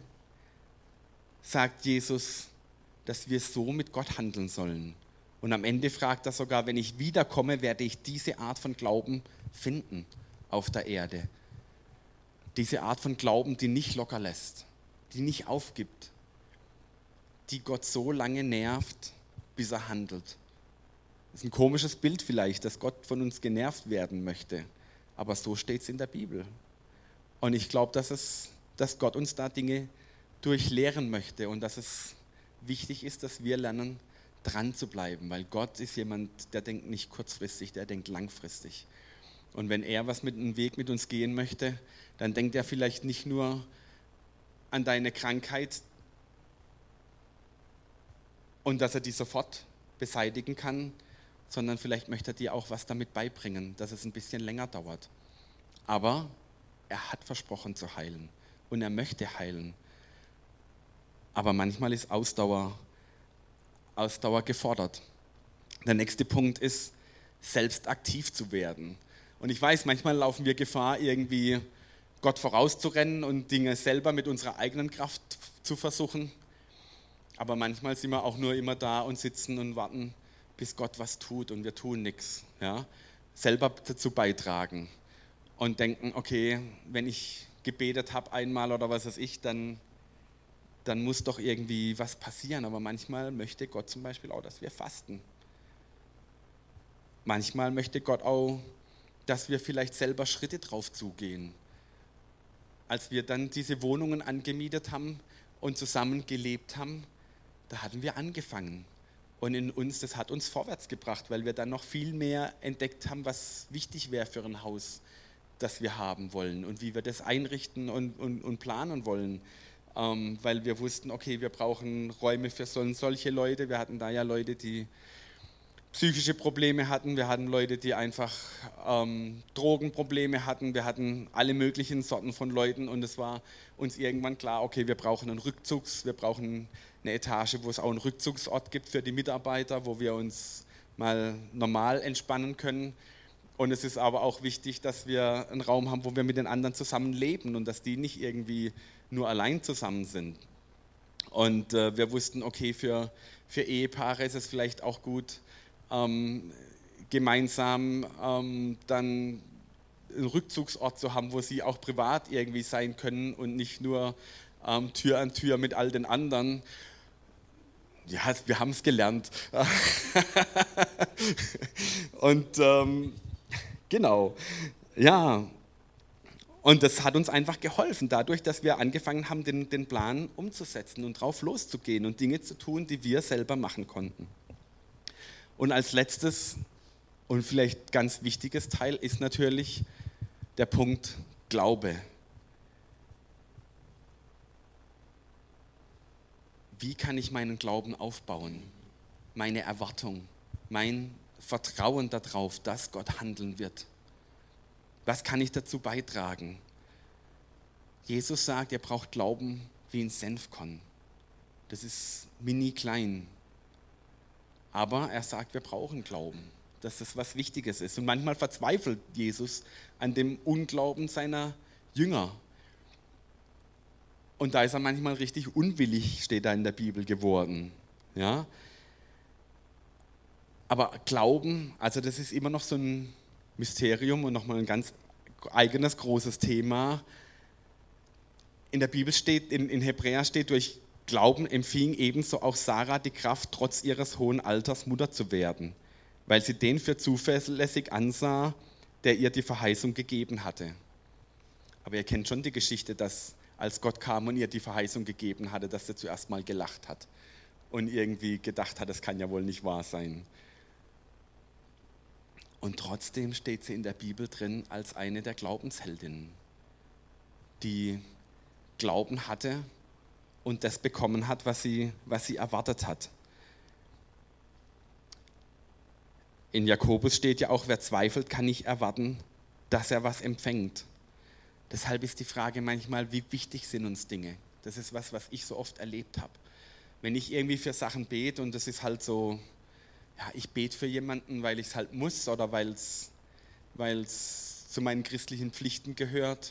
sagt Jesus, dass wir so mit Gott handeln sollen. Und am Ende fragt er sogar, wenn ich wiederkomme, werde ich diese Art von Glauben finden auf der Erde. Diese Art von Glauben, die nicht locker lässt, die nicht aufgibt, die Gott so lange nervt, bis er handelt. Das ist ein komisches Bild vielleicht, dass Gott von uns genervt werden möchte, aber so steht es in der Bibel. Und ich glaube, dass Gott uns da Dinge durchlehren möchte und dass es wichtig ist, dass wir lernen, dran zu bleiben, weil Gott ist jemand, der denkt nicht kurzfristig, der denkt langfristig. Und wenn er einen Weg mit uns gehen möchte, dann denkt er vielleicht nicht nur an deine Krankheit und dass er die sofort beseitigen kann, sondern vielleicht möchte er dir auch was damit beibringen, dass es ein bisschen länger dauert. Aber er hat versprochen zu heilen und er möchte heilen. Aber manchmal ist Ausdauer gefordert. Der nächste Punkt ist, selbst aktiv zu werden. Und ich weiß, manchmal laufen wir Gefahr, irgendwie Gott vorauszurennen und Dinge selber mit unserer eigenen Kraft zu versuchen. Aber manchmal sind wir auch nur immer da und sitzen und warten, bis Gott was tut und wir tun nichts. Ja? Selber dazu beitragen und denken, okay, wenn ich gebetet habe einmal oder was weiß ich, dann muss doch irgendwie was passieren. Aber manchmal möchte Gott zum Beispiel auch, dass wir fasten. Manchmal möchte Gott auch, dass wir vielleicht selber Schritte drauf zugehen. Als wir dann diese Wohnungen angemietet haben und zusammen gelebt haben, da hatten wir angefangen. Und in uns, das hat uns vorwärts gebracht, weil wir dann noch viel mehr entdeckt haben, was wichtig wäre für ein Haus, das wir haben wollen und wie wir das einrichten und planen wollen. Weil wir wussten, okay, wir brauchen Räume für solche Leute. Wir hatten da ja Leute, die psychische Probleme hatten, wir hatten Leute, die einfach Drogenprobleme hatten, wir hatten alle möglichen Sorten von Leuten und es war uns irgendwann klar, okay, wir brauchen wir brauchen eine Etage, wo es auch einen Rückzugsort gibt für die Mitarbeiter, wo wir uns mal normal entspannen können. Und es ist aber auch wichtig, dass wir einen Raum haben, wo wir mit den anderen zusammen leben und dass die nicht irgendwie nur allein zusammen sind. Und wir wussten, okay, für Ehepaare ist es vielleicht auch gut, gemeinsam dann einen Rückzugsort zu haben, wo sie auch privat irgendwie sein können und nicht nur Tür an Tür mit all den anderen. Ja, wir haben es gelernt. Und genau, ja. Und das hat uns einfach geholfen, dadurch, dass wir angefangen haben, den Plan umzusetzen und drauf loszugehen und Dinge zu tun, die wir selber machen konnten. Und als letztes und vielleicht ganz wichtiges Teil ist natürlich der Punkt Glaube. Wie kann ich meinen Glauben aufbauen? Meine Erwartung, mein Vertrauen darauf, dass Gott handeln wird. Was kann ich dazu beitragen? Jesus sagt, ihr braucht Glauben wie ein Senfkorn. Das ist mini klein. Aber er sagt, wir brauchen Glauben, dass das was Wichtiges ist. Und manchmal verzweifelt Jesus an dem Unglauben seiner Jünger. Und da ist er manchmal richtig unwillig, steht da in der Bibel, geworden. Ja? Aber Glauben, also das ist immer noch so ein Mysterium und nochmal ein ganz eigenes, großes Thema. In der Bibel steht, in Hebräer steht, durch Glauben empfing ebenso auch Sarah die Kraft, trotz ihres hohen Alters Mutter zu werden, weil sie den für zuverlässig ansah, der ihr die Verheißung gegeben hatte. Aber ihr kennt schon die Geschichte, dass als Gott kam und ihr die Verheißung gegeben hatte, dass sie zuerst mal gelacht hat und irgendwie gedacht hat, das kann ja wohl nicht wahr sein. Und trotzdem steht sie in der Bibel drin als eine der Glaubensheldinnen, die Glauben hatte und das bekommen hat, was sie erwartet hat. In Jakobus steht ja auch, wer zweifelt, kann nicht erwarten, dass er was empfängt. Deshalb ist die Frage manchmal, wie wichtig sind uns Dinge? Das ist was ich so oft erlebt habe. Wenn ich irgendwie für Sachen bete und das ist halt so, ja, ich bete für jemanden, weil ich es halt muss oder weil es zu meinen christlichen Pflichten gehört,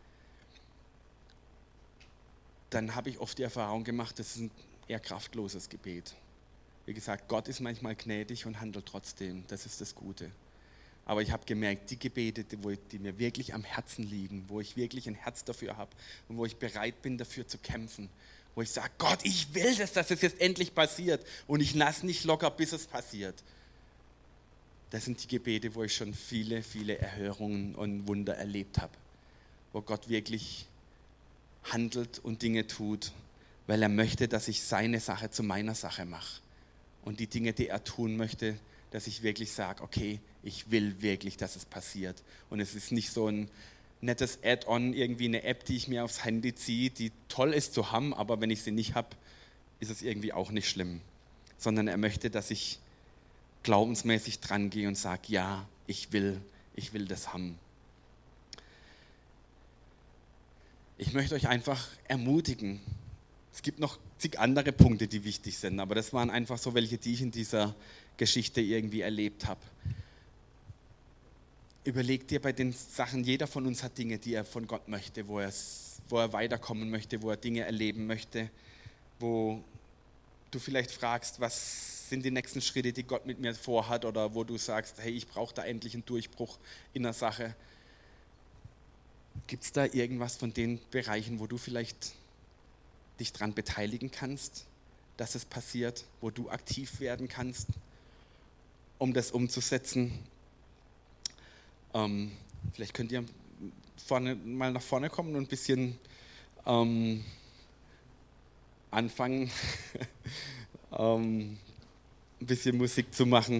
dann habe ich oft die Erfahrung gemacht, das ist ein eher kraftloses Gebet. Wie gesagt, Gott ist manchmal gnädig und handelt trotzdem, das ist das Gute. Aber ich habe gemerkt, die Gebete, die mir wirklich am Herzen liegen, wo ich wirklich ein Herz dafür habe und wo ich bereit bin, dafür zu kämpfen, wo ich sage, Gott, ich will das, dass es jetzt endlich passiert und ich lasse nicht locker, bis es passiert. Das sind die Gebete, wo ich schon viele, viele Erhörungen und Wunder erlebt habe, wo Gott wirklich handelt und Dinge tut, weil er möchte, dass ich seine Sache zu meiner Sache mache. Und die Dinge, die er tun möchte, dass ich wirklich sage, okay, ich will wirklich, dass es passiert. Und es ist nicht so ein nettes Add-on, irgendwie eine App, die ich mir aufs Handy ziehe, die toll ist zu haben, aber wenn ich sie nicht habe, ist es irgendwie auch nicht schlimm. Sondern er möchte, dass ich glaubensmäßig dran gehe und sage, ja, ich will das haben. Ich möchte euch einfach ermutigen. Es gibt noch zig andere Punkte, die wichtig sind, aber das waren einfach so welche, die ich in dieser Geschichte irgendwie erlebt habe. Überleg dir bei den Sachen, jeder von uns hat Dinge, die er von Gott möchte, wo er weiterkommen möchte, wo er Dinge erleben möchte, wo du vielleicht fragst, was sind die nächsten Schritte, die Gott mit mir vorhat, oder wo du sagst, hey, ich brauche da endlich einen Durchbruch in der Sache. Gibt es da irgendwas von den Bereichen, wo du vielleicht dich dran beteiligen kannst, dass es passiert, wo du aktiv werden kannst, um das umzusetzen? Vielleicht könnt ihr mal nach vorne kommen und ein bisschen anfangen, ein bisschen Musik zu machen.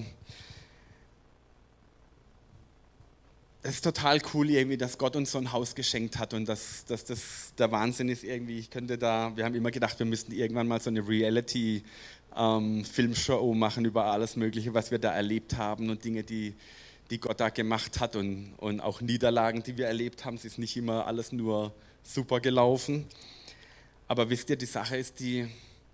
Es ist total cool irgendwie, dass Gott uns so ein Haus geschenkt hat und dass das der Wahnsinn ist irgendwie. Wir haben immer gedacht, wir müssten irgendwann mal so eine Reality-Filmshow machen über alles Mögliche, was wir da erlebt haben und Dinge, die Gott da gemacht hat und auch Niederlagen, die wir erlebt haben. Es ist nicht immer alles nur super gelaufen. Aber wisst ihr, die Sache ist, die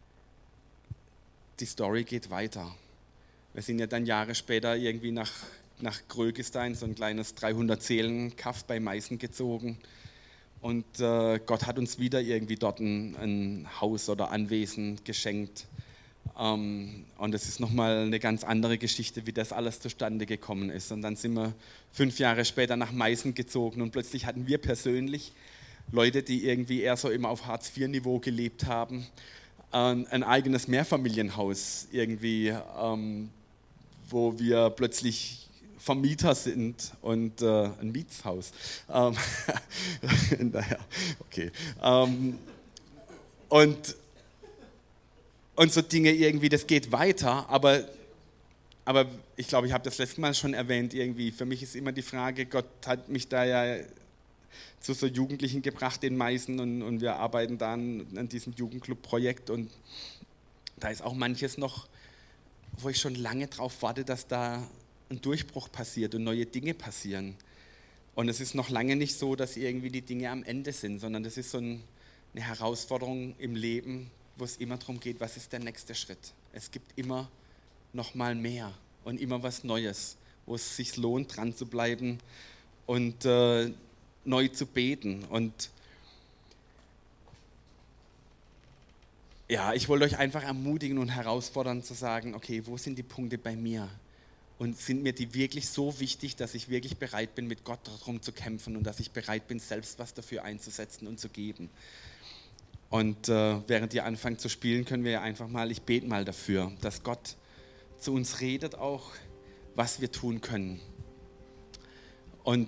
Story geht weiter. Wir sind ja dann Jahre später irgendwie nach Grögistein, so ein kleines 300-Seelen-Kaff bei Meißen gezogen. Und Gott hat uns wieder irgendwie dort ein Haus oder Anwesen geschenkt. Und es ist nochmal eine ganz andere Geschichte, wie das alles zustande gekommen ist. Und dann sind wir 5 Jahre später nach Meißen gezogen und plötzlich hatten wir persönlich Leute, die irgendwie eher so immer auf Hartz-IV-Niveau gelebt haben, ein eigenes Mehrfamilienhaus irgendwie, wo wir plötzlich Vermieter sind und ein Mietshaus. Naja, okay. Und so Dinge irgendwie, das geht weiter, aber ich glaube, ich habe das letzte Mal schon erwähnt, irgendwie, für mich ist immer die Frage, Gott hat mich da ja zu so Jugendlichen gebracht in Meißen und wir arbeiten da an diesem Jugendclub-Projekt und da ist auch manches noch, wo ich schon lange drauf warte, dass da ein Durchbruch passiert und neue Dinge passieren. Und es ist noch lange nicht so, dass irgendwie die Dinge am Ende sind, sondern das ist so eine Herausforderung im Leben, wo es immer darum geht, was ist der nächste Schritt. Es gibt immer noch mal mehr und immer was Neues, wo es sich lohnt, dran zu bleiben und neu zu beten. Und ja, ich wollte euch einfach ermutigen und herausfordern zu sagen, okay, wo sind die Punkte bei mir? Und sind mir die wirklich so wichtig, dass ich wirklich bereit bin, mit Gott darum zu kämpfen und dass ich bereit bin, selbst was dafür einzusetzen und zu geben. Und während ihr anfangt zu spielen, können wir ja einfach mal, ich bete mal dafür, dass Gott zu uns redet auch, was wir tun können. Und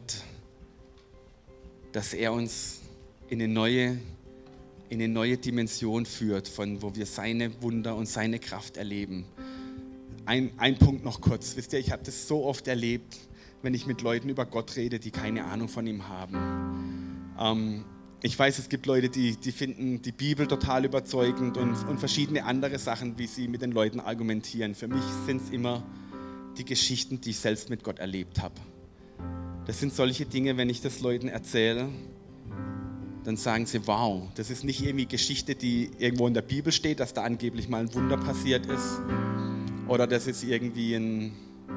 dass er uns in eine neue Dimension führt, von wo wir seine Wunder und seine Kraft erleben. Ein Punkt noch kurz. Wisst ihr, ich habe das so oft erlebt, wenn ich mit Leuten über Gott rede, die keine Ahnung von ihm haben. Ich weiß, es gibt Leute, die finden die Bibel total überzeugend und verschiedene andere Sachen, wie sie mit den Leuten argumentieren. Für mich sind es immer die Geschichten, die ich selbst mit Gott erlebt habe. Das sind solche Dinge, wenn ich das Leuten erzähle, dann sagen sie, wow, das ist nicht irgendwie Geschichte, die irgendwo in der Bibel steht, dass da angeblich mal ein Wunder passiert ist. Oder das ist irgendwie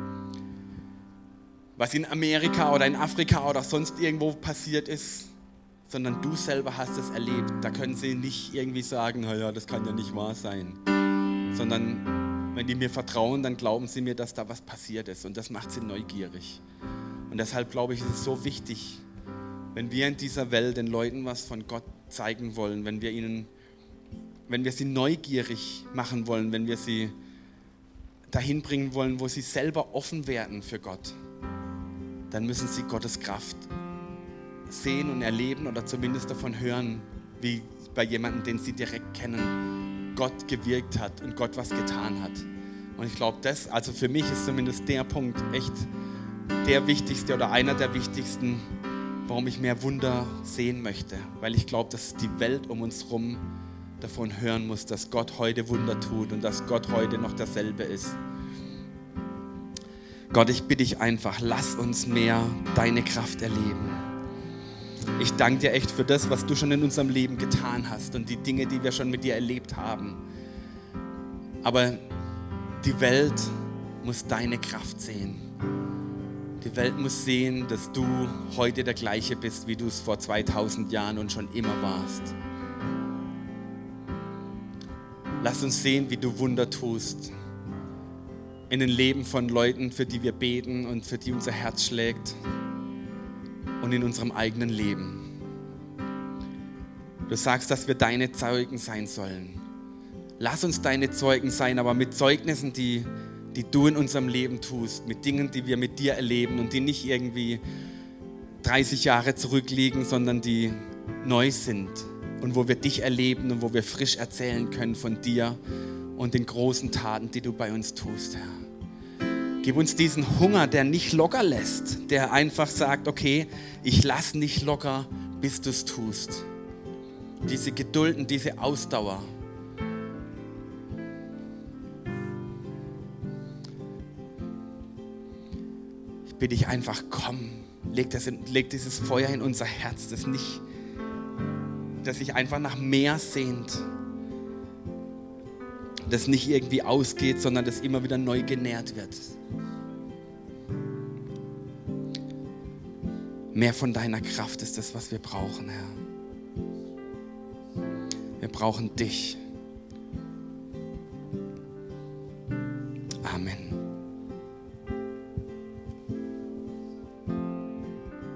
was in Amerika oder in Afrika oder sonst irgendwo passiert ist, sondern du selber hast es erlebt. Da können sie nicht irgendwie sagen, naja, das kann ja nicht wahr sein. Sondern wenn die mir vertrauen, dann glauben sie mir, dass da was passiert ist. Und das macht sie neugierig. Und deshalb glaube ich, ist es so wichtig, wenn wir in dieser Welt den Leuten was von Gott zeigen wollen, wenn wir sie neugierig machen wollen, wenn wir sie dahin bringen wollen, wo sie selber offen werden für Gott, dann müssen sie Gottes Kraft sehen und erleben oder zumindest davon hören, wie bei jemandem, den sie direkt kennen, Gott gewirkt hat und Gott was getan hat. Und ich glaube, also für mich ist zumindest der Punkt echt der wichtigste oder einer der wichtigsten, warum ich mehr Wunder sehen möchte. Weil ich glaube, dass die Welt um uns herum davon hören muss, dass Gott heute Wunder tut und dass Gott heute noch derselbe ist. Gott, ich bitte dich einfach, lass uns mehr deine Kraft erleben. Ich danke dir echt für das, was du schon in unserem Leben getan hast und die Dinge, die wir schon mit dir erlebt haben. Aber die Welt muss deine Kraft sehen. Die Welt muss sehen, dass du heute der gleiche bist, wie du es vor 2000 Jahren und schon immer warst. Lass uns sehen, wie du Wunder tust in den Leben von Leuten, für die wir beten und für die unser Herz schlägt und in unserem eigenen Leben. Du sagst, dass wir deine Zeugen sein sollen. Lass uns deine Zeugen sein, aber mit Zeugnissen, die du in unserem Leben tust, mit Dingen, die wir mit dir erleben und die nicht irgendwie 30 Jahre zurückliegen, sondern die neu sind und wo wir dich erleben und wo wir frisch erzählen können von dir und den großen Taten, die du bei uns tust, Herr. Gib uns diesen Hunger, der nicht locker lässt, der einfach sagt, okay, ich lass nicht locker, bis du es tust. Diese Geduld und diese Ausdauer. Ich bitte dich einfach, komm, leg dieses Feuer in unser Herz, das sich einfach nach mehr sehnt. Das nicht irgendwie ausgeht, sondern das immer wieder neu genährt wird. Mehr von deiner Kraft ist das, was wir brauchen, Herr. Wir brauchen dich.